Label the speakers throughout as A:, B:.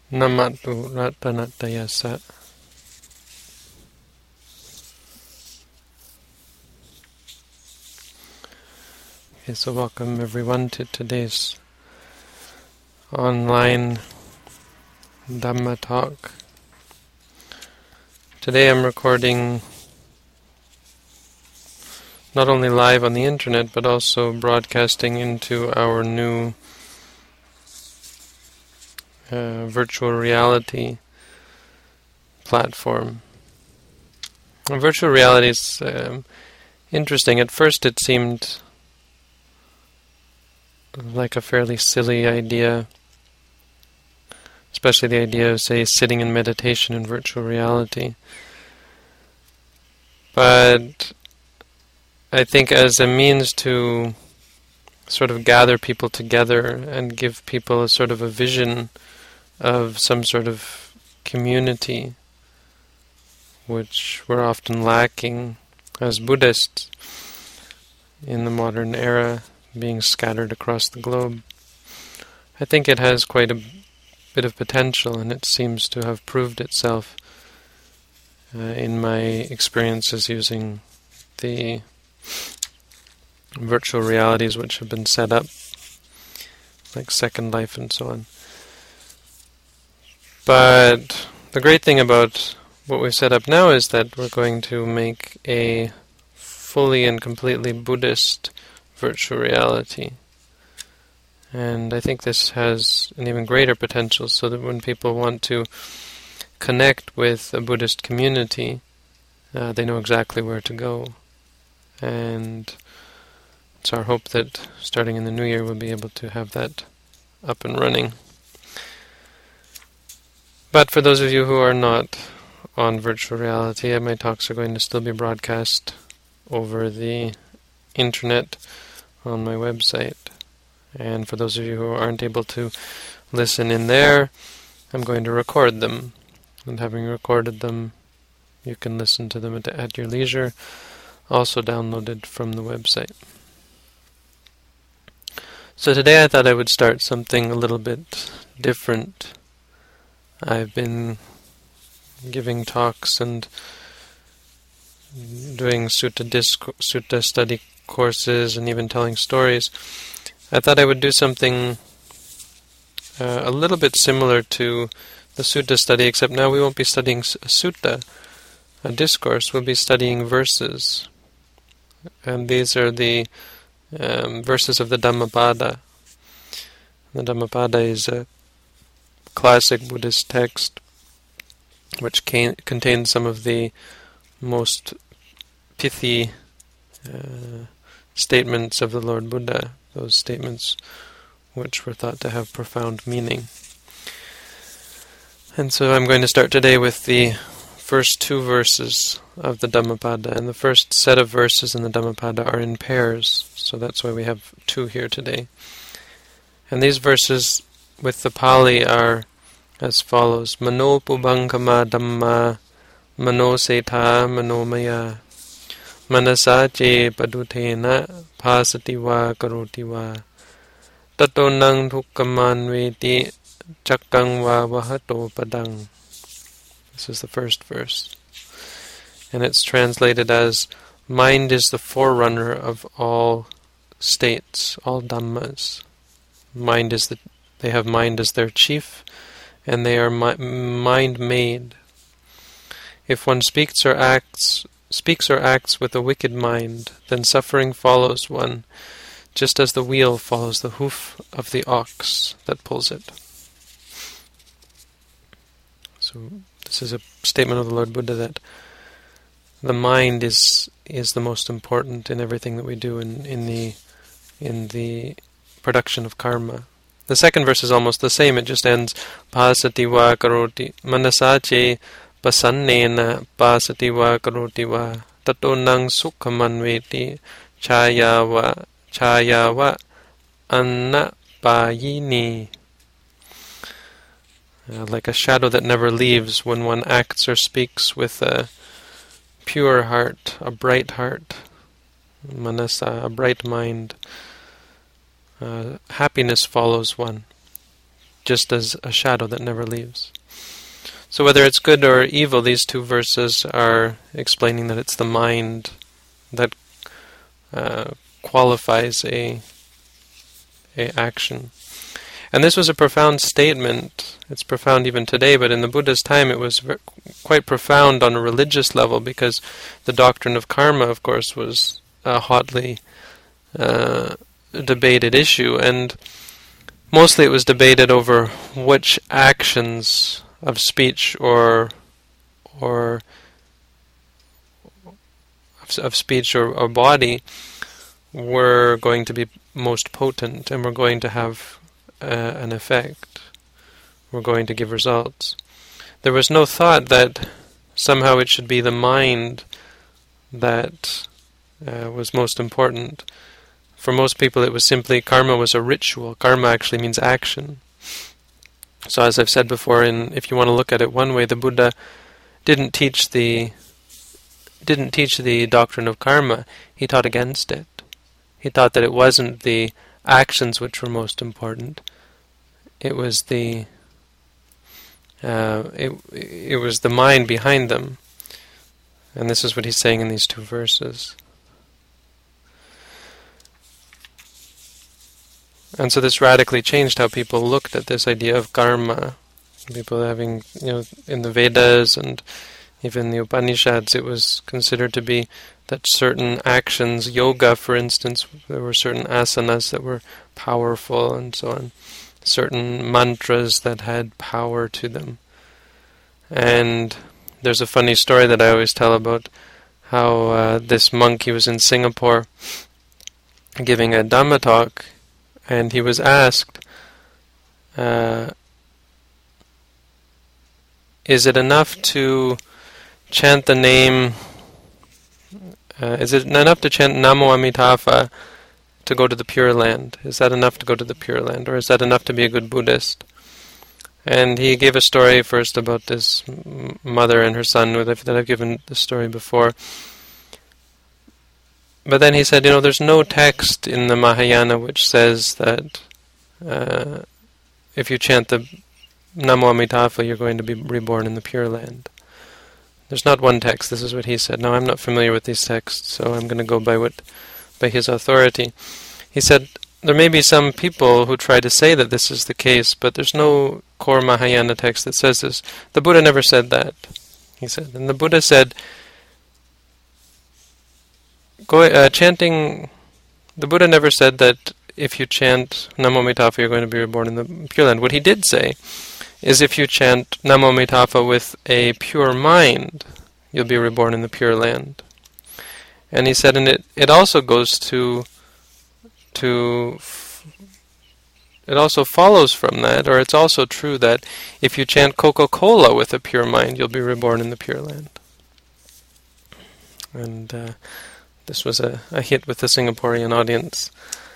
A: Namatu Ratanatayasa. Okay, so welcome everyone to today's online Dhamma talk. Today I'm recording not only live on the internet but also broadcasting into our new virtual reality platform. Virtual reality is interesting. At first it seemed like a fairly silly idea, especially the idea of, say, sitting in meditation in virtual reality. But I think as a means to sort of gather people together and give people a sort of a vision of some sort of community, which we're often lacking as Buddhists in the modern era, being scattered across the globe. I think it has quite a bit of potential, and it seems to have proved itself in my experiences using the virtual realities which have been set up, like Second Life and so on. But the great thing about what we've set up now is that we're going to make a fully and completely Buddhist virtual reality. And I think this has an even greater potential, so that when people want to connect with a Buddhist community, they know exactly where to go. And it's our hope that starting in the new year we'll be able to have that up and running. But for those of you who are not on virtual reality, my talks are going to still be broadcast over the internet on my website. And for those of you who aren't able to listen in there, I'm going to record them. And having recorded them, you can listen to them at your leisure, also downloaded from the website. So today I thought I would start something a little bit different. I've been giving talks and doing sutta study courses and even telling stories. I thought I would do something a little bit similar to the sutta study, except now we won't be studying a sutta, a discourse. We'll be studying verses. And these are the verses of the Dhammapada. The Dhammapada is a classic Buddhist text which contains some of the most pithy statements of the Lord Buddha, those statements which were thought to have profound meaning. And so I'm going to start today with the first two verses of the Dhammapada, and the first set of verses in the Dhammapada are in pairs, so that's why we have two here today. And these verses with the Pali are as follows: Mano Pubankama Dhamma Mano Setha Manomaya Manasa che padutena pasati va karoti va tato nang thukkaman veti chakkang va vahato padang. This is the first verse. And it's translated as, mind is the forerunner of all states, all dhammas. They have mind as their chief, and they are mind-made. If one speaks or acts with a wicked mind, then suffering follows one, just as the wheel follows the hoof of the ox that pulls it. So this is a statement of the Lord Buddha that the mind is the most important in everything that we do in the production of karma. The second verse is almost the same. It just ends pasati va karoti manasache pasannena pasati va karoti va tato nang sukhaman veti chaya va anna payini. Like a shadow that never leaves when one acts or speaks with a pure heart, a bright heart, manasa, a bright mind. Happiness follows one. just as a shadow that never leaves. So whether it's good or evil, these two verses are explaining that it's the mind that qualifies a action. And this was a profound statement. It's profound even today, but in the Buddha's time it was quite profound on a religious level, because the doctrine of karma, of course, was a hotly debated issue, and mostly it was debated over which actions of speech or body were going to be most potent and were going to have an effect, were going to give results. There was no thought that somehow it should be the mind that was most important. For most people it was simply karma was a ritual. Karma actually means action. So as I've said before, if you want to look at it one way, the Buddha didn't teach the doctrine of karma. He taught against it. He thought that it wasn't the actions which were most important. It was the mind behind them. And this is what he's saying in these two verses. And so this radically changed how people looked at this idea of karma. People having, in the Vedas and even the Upanishads, it was considered to be that certain actions, yoga for instance, there were certain asanas that were powerful and so on. Certain mantras that had power to them. And there's a funny story that I always tell about how this monk, he was in Singapore giving a Dhamma talk, and he was asked, is it enough to chant the name, is it enough to chant Namo Amitabha to go to the Pure Land? Is that enough to go to the Pure Land? Or is that enough to be a good Buddhist? And he gave a story first about this mother and her son that I've given the story before. But then he said, there's no text in the Mahayana which says that if you chant the Namo Amitabha, you're going to be reborn in the Pure Land. There's not one text. This is what he said. Now, I'm not familiar with these texts, so I'm going to go by his authority. He said, there may be some people who try to say that this is the case, but there's no core Mahayana text that says this. The Buddha never said that, he said. And the Buddha said, the Buddha never said that if you chant Namo Amitabha, you're going to be reborn in the Pure Land. What he did say is if you chant Namo Amitabha with a pure mind, you'll be reborn in the Pure Land. And he said, and it also goes it also follows from that, or it's also true that if you chant Coca-Cola with a pure mind, you'll be reborn in the Pure Land. And this was a hit with the Singaporean audience.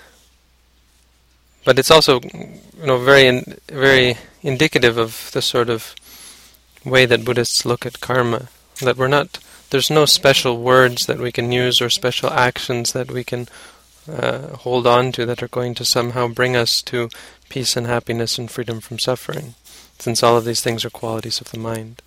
A: But it's also, very indicative of the sort of way that Buddhists look at karma. That there's no special words that we can use or special actions that we can hold on to that are going to somehow bring us to peace and happiness and freedom from suffering, since all of these things are qualities of the mind.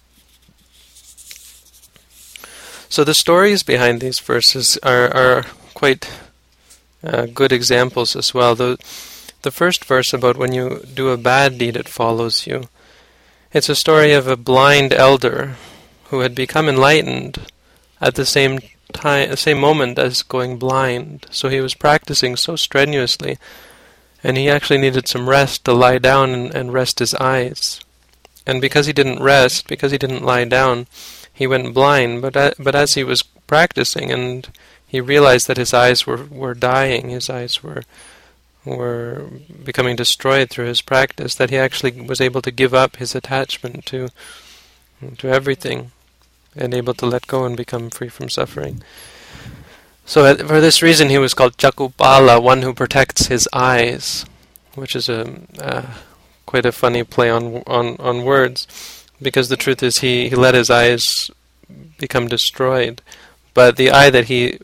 A: So the stories behind these verses are quite good examples as well. The first verse about when you do a bad deed, it follows you. It's a story of a blind elder who had become enlightened at the same moment as going blind. So he was practicing so strenuously, and he actually needed some rest to lie down and rest his eyes. And because he didn't rest, because he didn't lie down, he went blind. But as he was practicing, and he realized that his eyes were dying, his eyes were becoming destroyed through his practice, that he actually was able to give up his attachment to everything, and able to let go and become free from suffering. So for this reason he was called Jakupala, one who protects his eyes, which is quite a funny play on words, because the truth is he let his eyes become destroyed, but the eye that he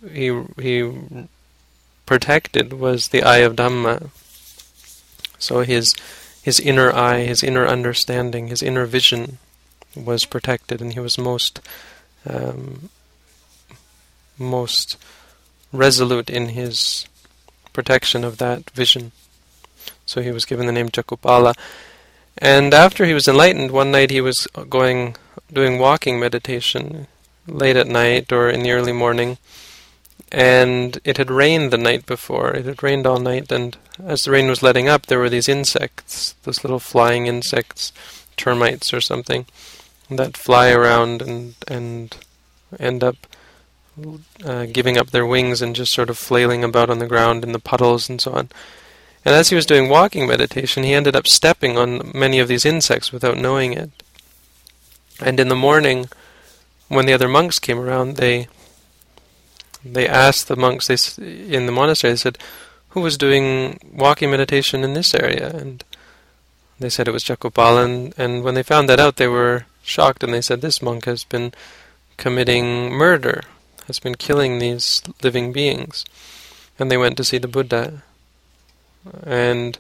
A: protected was the eye of Dhamma. So his his inner eye, his inner understanding, his inner vision was protected, and he was most resolute in his protection of that vision. So he was given the name Jakupala. And after he was enlightened, one night he was doing walking meditation late at night or in the early morning, and it had rained the night before. It had rained all night, and as the rain was letting up, there were these insects, those little flying insects, termites or something, that fly around and end up giving up their wings and just sort of flailing about on the ground in the puddles and so on. And as he was doing walking meditation, he ended up stepping on many of these insects without knowing it. And in the morning, when the other monks came around, they asked the monks in the monastery, they said, "Who was doing walking meditation in this area?" And they said it was Jakupala. And when they found that out, they were shocked, and they said, "This monk has been committing murder, has been killing these living beings." And they went to see the Buddha. And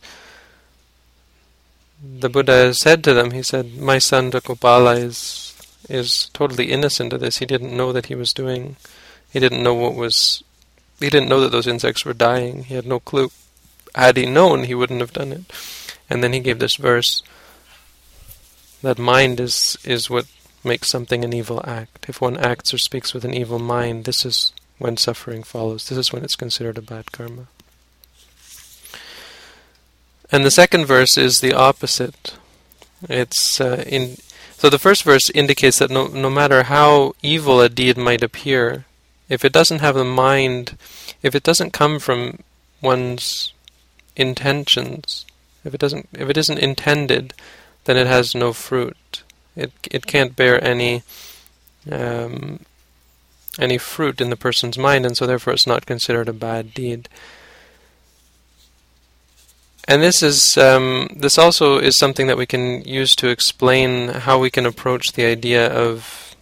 A: the Buddha said to them, he said, "My son Jakupala is totally innocent of this. He didn't know that he was doing. He didn't know that those insects were dying. He had no clue. Had he known, he wouldn't have done it." And then he gave this verse, that mind is what makes something an evil act. If one acts or speaks with an evil mind, this is when suffering follows. This is when it's considered a bad karma. And the second verse is the opposite. So the first verse indicates that no matter how evil a deed might appear, if it doesn't have the mind, if it doesn't come from one's intentions, if it isn't intended, then it has no fruit. It can't bear any fruit in the person's mind, and so therefore it's not considered a bad deed. And this also is something that we can use to explain how we can approach the idea of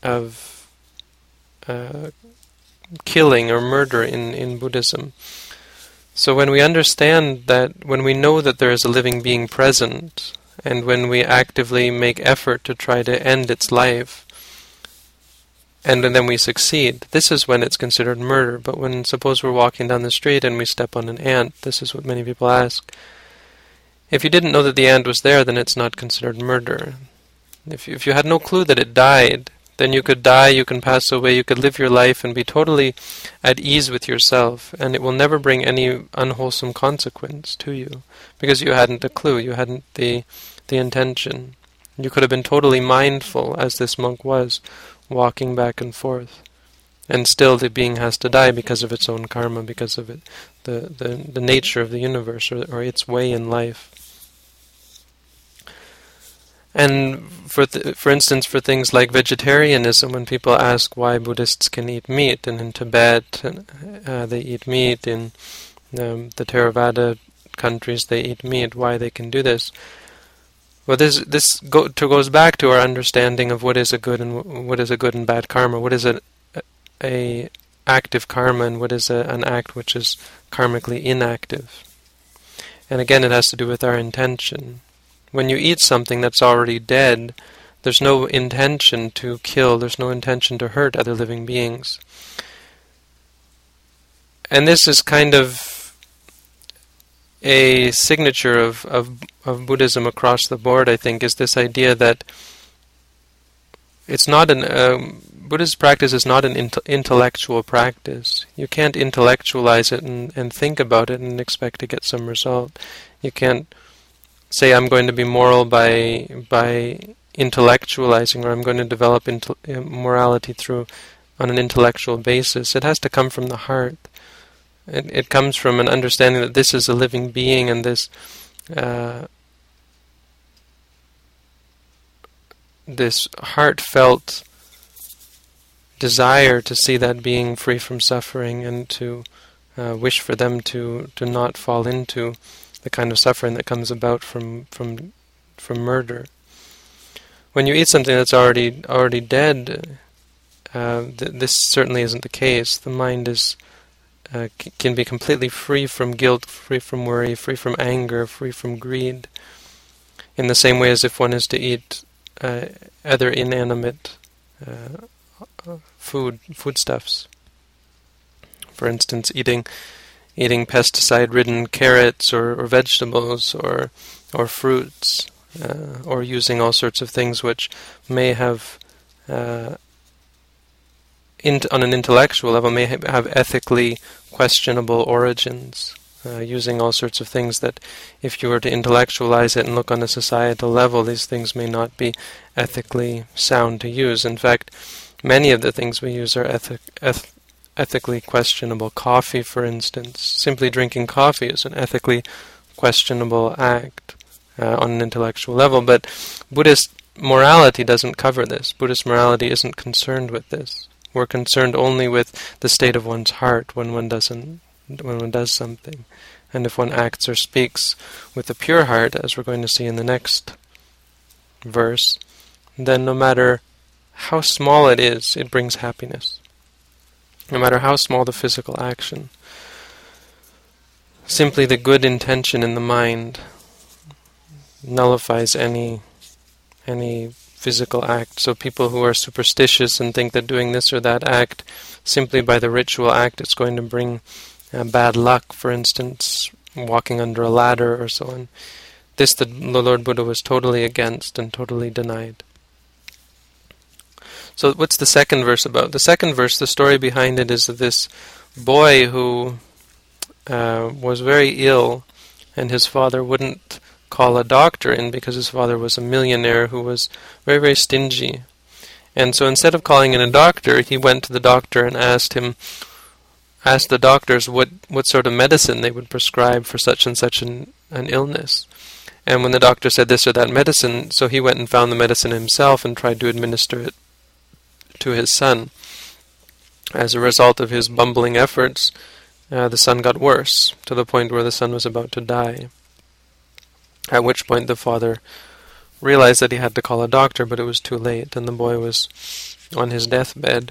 A: killing or murder in Buddhism. So when we understand that, when we know that there is a living being present, and when we actively make effort to try to end its life, and then we succeed, this is when it's considered murder. But when, suppose we're walking down the street and we step on an ant, this is what many people ask. If you didn't know that the ant was there, then it's not considered murder. If you had no clue that it died, then you could die, you can pass away, you could live your life and be totally at ease with yourself, and it will never bring any unwholesome consequence to you, because you hadn't a clue, you hadn't the intention. You could have been totally mindful, as this monk was, walking back and forth, and still the being has to die because of its own karma, because of it, the nature of the universe, or its way in life. And for instance, for things like vegetarianism, when people ask why Buddhists can eat meat, and in Tibet they eat meat, in the Theravada countries they eat meat, why they can do this? Well, this goes back to our understanding of what is a good and bad karma. What is a active karma, and what is an act which is karmically inactive? And again, it has to do with our intention. When you eat something that's already dead, there's no intention to kill, there's no intention to hurt other living beings. And this is kind of a signature of Buddhism across the board, I think, is this idea that it's not Buddhist practice is not an intellectual practice. You can't intellectualize it and think about it and expect to get some result. You can't say, I'm going to be moral by intellectualizing, or I'm going to develop morality on an intellectual basis. It has to come from the heart. It comes from an understanding that this is a living being, and this heartfelt desire to see that being free from suffering, and to wish for them to not fall into the kind of suffering that comes about from murder. When you eat something that's already dead, this certainly isn't the case. The mind can be completely free from guilt, free from worry, free from anger, free from greed. in the same way as if one is to eat other inanimate foodstuffs. For instance, eating pesticide-ridden carrots or vegetables or fruits, or using all sorts of things which may have, on an intellectual level, may have ethically questionable origins. Using all sorts of things that, if you were to intellectualize it and look on a societal level, these things may not be ethically sound to use. In fact, many of the things we use are ethically questionable. Coffee, for instance. Simply drinking coffee is an ethically questionable act on an intellectual level, but Buddhist morality doesn't cover this. Buddhist morality isn't concerned with this. We're concerned only with the state of one's heart when one does something. And if one acts or speaks with a pure heart, as we're going to see in the next verse, then no matter how small it is, it brings happiness. No matter how small the physical action. Simply the good intention in the mind nullifies any physical act. So people who are superstitious and think that doing this or that act, simply by the ritual act, it's going to bring bad luck, for instance, walking under a ladder or so on. This the Lord Buddha was totally against and totally denied. So what's the second verse about? The second verse, the story behind it is of this boy who was very ill, and his father wouldn't call a doctor in because his father was a millionaire who was very, very stingy. And so instead of calling in a doctor, he went to the doctor and asked the doctors what sort of medicine they would prescribe for such and such an illness. And when the doctor said this or that medicine, so he went and found the medicine himself and tried to administer it to his son. As a result of his bumbling efforts, the son got worse, to the point where the son was about to die. At which point the father realized that he had to call a doctor, but it was too late, and the boy was on his deathbed.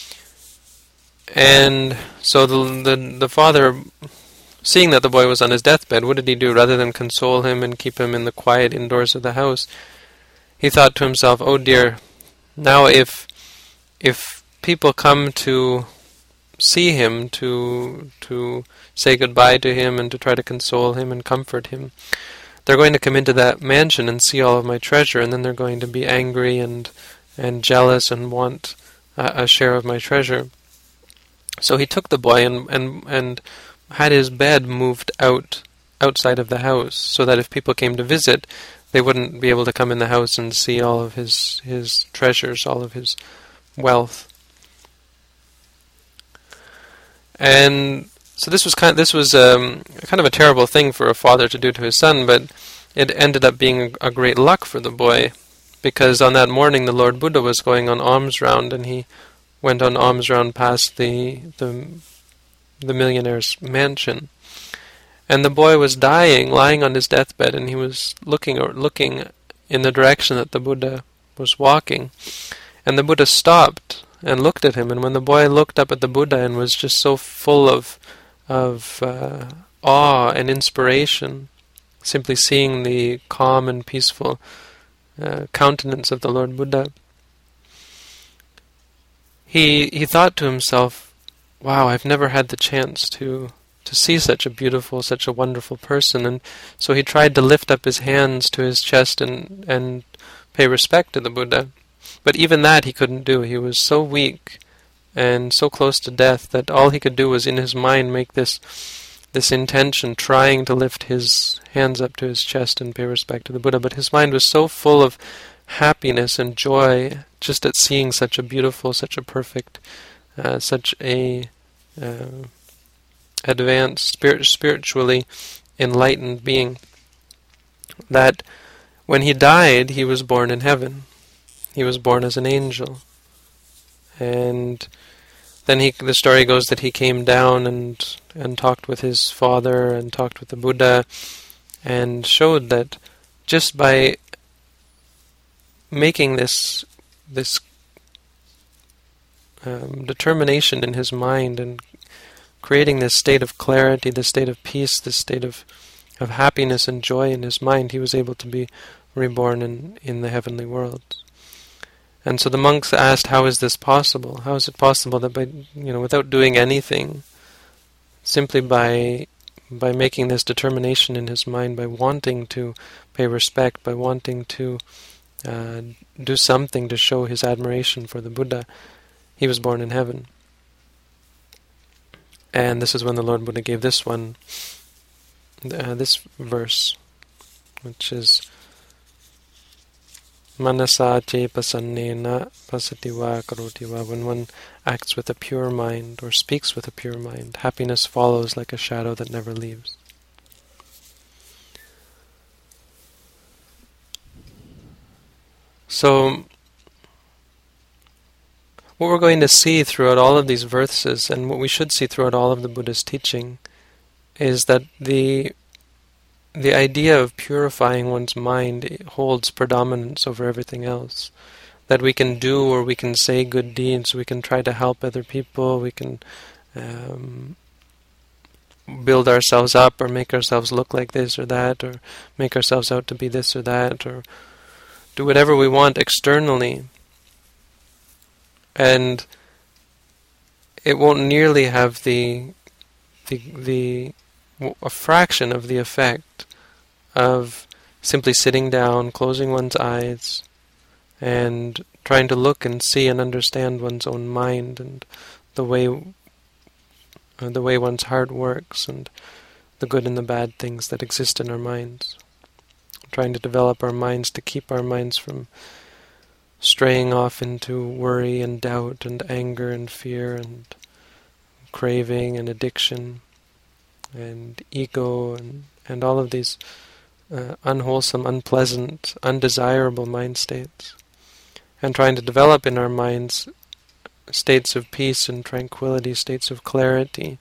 A: And so the father, seeing that the boy was on his deathbed, what did he do? Rather than console him and keep him in the quiet indoors of the house, he thought to himself, oh dear, now if people come to see him, to say goodbye to him and to try to console him and comfort him, they're going to come into that mansion and see all of my treasure, and then they're going to be angry and jealous and want a share of my treasure. So he took the boy and had his bed moved outside of the house, so that if people came to visit, they wouldn't be able to come in the house and see all of his treasures, all of his wealth. And so this was kind of a terrible thing for a father to do to his son, but it ended up being a great luck for the boy, because on that morning the Lord Buddha was going on alms round, and he went on alms round past the millionaire's mansion, and the boy was dying, lying on his deathbed, and he was looking in the direction that the Buddha was walking, and the Buddha stopped and looked at him. And when the boy looked up at the Buddha and was just so full of awe and inspiration, simply seeing the calm and peaceful countenance of the Lord Buddha, he thought to himself, wow, I've never had the chance to see such a beautiful, such a wonderful person. And so he tried to lift up his hands to his chest and pay respect to the Buddha. But even that he couldn't do. He was so weak and so close to death that all he could do was in his mind make this intention, trying to lift his hands up to his chest and pay respect to the Buddha. But his mind was so full of happiness and joy just at seeing such a beautiful, such a perfect, such a advanced, spiritually enlightened being, that when he died, he was born in heaven. He was born as an angel. And then the story goes that he came down and talked with his father and talked with the Buddha, and showed that just by making this determination in his mind and creating this state of clarity, this state of peace, this state of happiness and joy in his mind, he was able to be reborn in the heavenly worlds. And so the monks asked, how is this possible? How is it possible that without doing anything, simply by making this determination in his mind, by wanting to pay respect, by wanting to do something to show his admiration for the Buddha, he was born in heaven. And this is when the Lord Buddha gave this verse, which is Manasa che pasannena pasatiwa karotiwa. When one acts with a pure mind or speaks with a pure mind, happiness follows like a shadow that never leaves. So, what we're going to see throughout all of these verses, and what we should see throughout all of the Buddha's teaching, is that the idea of purifying one's mind holds predominance over everything else. That we can do or we can say good deeds, we can try to help other people, we can build ourselves up or make ourselves look like this or that, or make ourselves out to be this or that, or do whatever we want externally. And it won't nearly have a fraction of the effect of simply sitting down, closing one's eyes, and trying to look and see and understand one's own mind and the way one's heart works and the good and the bad things that exist in our minds. Trying to develop our minds to keep our minds from straying off into worry and doubt and anger and fear and craving and addiction and ego and all of these unwholesome, unpleasant, undesirable mind states. And trying to develop in our minds states of peace and tranquility, states of clarity,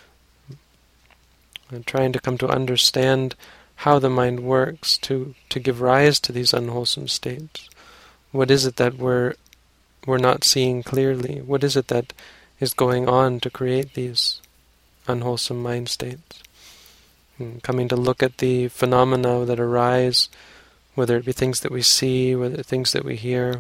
A: and trying to come to understand how the mind works to give rise to these unwholesome states. What is it that we're not seeing clearly? What is it that is going on to create these unwholesome mind states? Coming to look at the phenomena that arise, whether it be things that we see, whether things that we hear,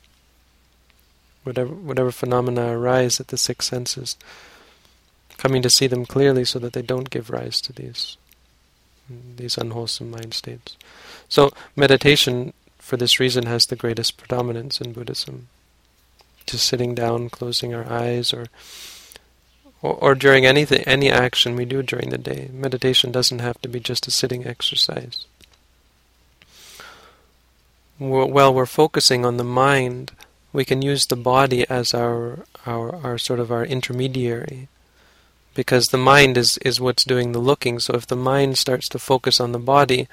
A: whatever phenomena arise at the six senses, coming to see them clearly so that they don't give rise to these unwholesome mind states. So meditation, for this reason, has the greatest predominance in Buddhism. Just sitting down, closing our eyes, or during any action we do during the day. Meditation doesn't have to be just a sitting exercise. While we're focusing on the mind, we can use the body as our sort of our intermediary, because the mind is what's doing the looking. So if the mind starts to focus on the body,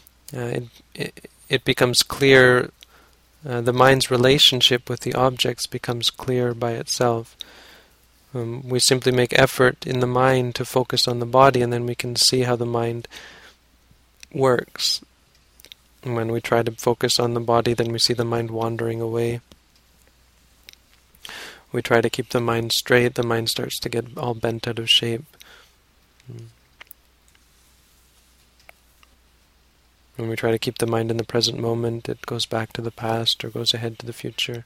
A: it becomes clear. The mind's relationship with the objects becomes clear by itself. We simply make effort in the mind to focus on the body, and then we can see how the mind works. And when we try to focus on the body, then we see the mind wandering away. We try to keep the mind straight, the mind starts to get all bent out of shape. When we try to keep the mind in the present moment, it goes back to the past or goes ahead to the future.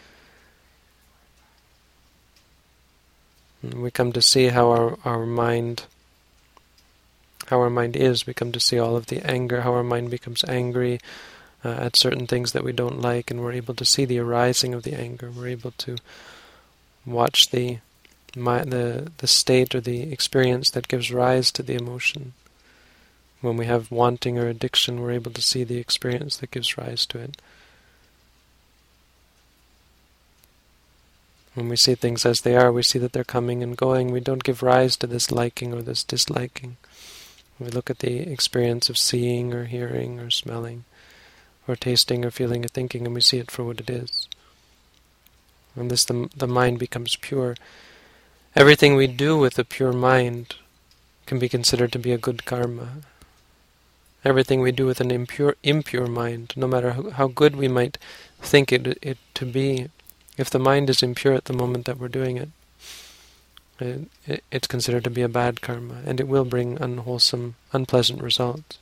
A: And we come to see how our mind is. We come to see all of the anger, how our mind becomes angry at certain things that we don't like, and we're able to see the arising of the anger. We're able to watch the state or the experience that gives rise to the emotion. When we have wanting or addiction, we're able to see the experience that gives rise to it. When we see things as they are, we see that they're coming and going. We don't give rise to this liking or this disliking. We look at the experience of seeing or hearing or smelling or tasting or feeling or thinking, and we see it for what it is. And this, the mind becomes pure. Everything we do with a pure mind can be considered to be a good karma. Everything we do with an impure mind, no matter how good we might think it to be, if the mind is impure at the moment that we're doing it, it's considered to be a bad karma, and it will bring unwholesome, unpleasant results.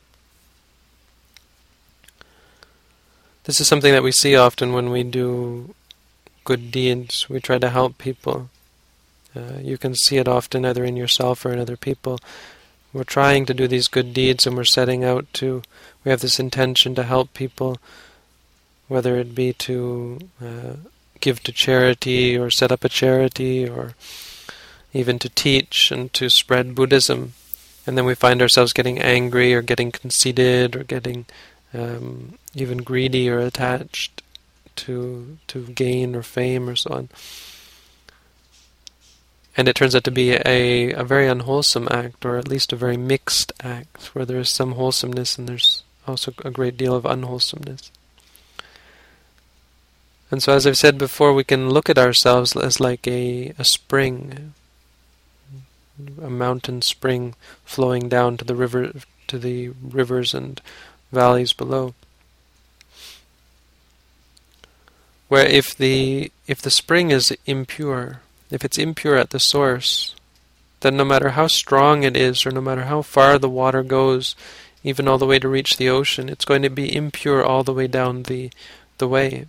A: This is something that we see often when we do good deeds. We try to help people. You can see it often either in yourself or in other people. We're trying to do these good deeds and we're setting out to, we have this intention to help people, whether it be to give to charity or set up a charity or even to teach and to spread Buddhism. And then we find ourselves getting angry or getting conceited or getting even greedy or attached to gain or fame or so on. And it turns out to be a very unwholesome act, or at least a very mixed act, where there is some wholesomeness and there's also a great deal of unwholesomeness. And so, as I've said before, we can look at ourselves as like a spring, a mountain spring flowing down to the rivers and valleys below. Where if the spring is impure, if it's impure at the source, then no matter how strong it is, or no matter how far the water goes, even all the way to reach the ocean, it's going to be impure all the way down the way.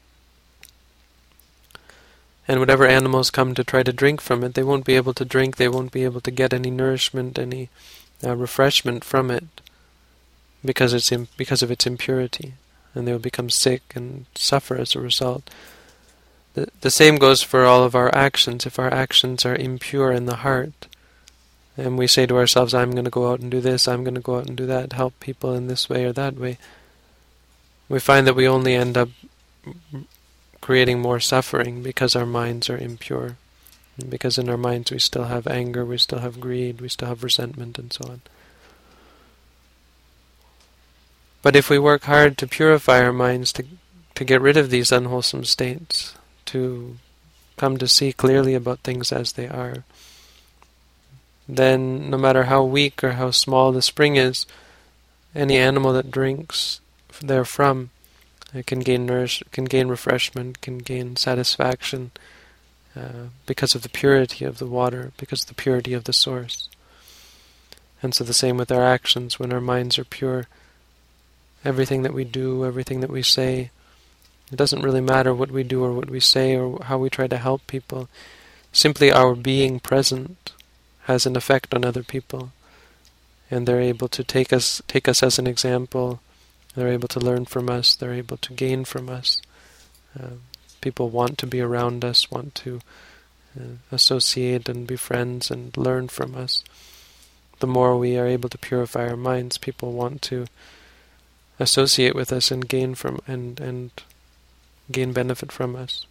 A: And whatever animals come to try to drink from it, they won't be able to drink, they won't be able to get any nourishment, any refreshment from it, because of its impurity, and they will become sick and suffer as a result. The same goes for all of our actions. If our actions are impure in the heart, and we say to ourselves, I'm going to go out and do this, I'm going to go out and do that, help people in this way or that way, we find that we only end up creating more suffering because our minds are impure. Because in our minds we still have anger, we still have greed, we still have resentment, and so on. But if we work hard to purify our minds, to get rid of these unwholesome states, to come to see clearly about things as they are, then no matter how weak or how small the spring is, any animal that drinks therefrom can gain refreshment, can gain satisfaction because of the purity of the water, because of the purity of the source. And so the same with our actions. When our minds are pure, everything that we do, everything that we say, it doesn't really matter what we do or what we say or how we try to help people. Simply our being present has an effect on other people, and they're able to take us as an example. They're able to learn from us. They're able to gain from us. People want to be around us, want to associate and be friends and learn from us. The more we are able to purify our minds, people want to associate with us and gain from and gain benefit from us.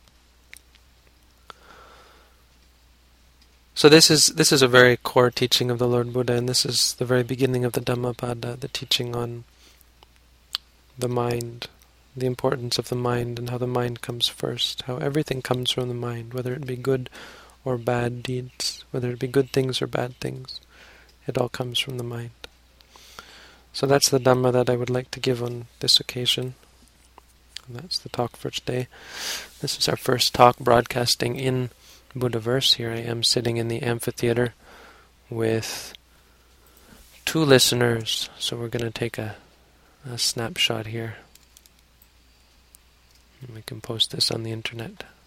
A: So this is a very core teaching of the Lord Buddha, and this is the very beginning of the Dhammapada, the teaching on the mind, the importance of the mind, and how the mind comes first, how everything comes from the mind, whether it be good or bad deeds, whether it be good things or bad things, it all comes from the mind. So that's the Dhamma that I would like to give on this occasion. And that's the talk for today. This is our first talk broadcasting in Buddhaverse. Here I am sitting in the amphitheater with 2 listeners. So we're going to take a snapshot here. And we can post this on the internet.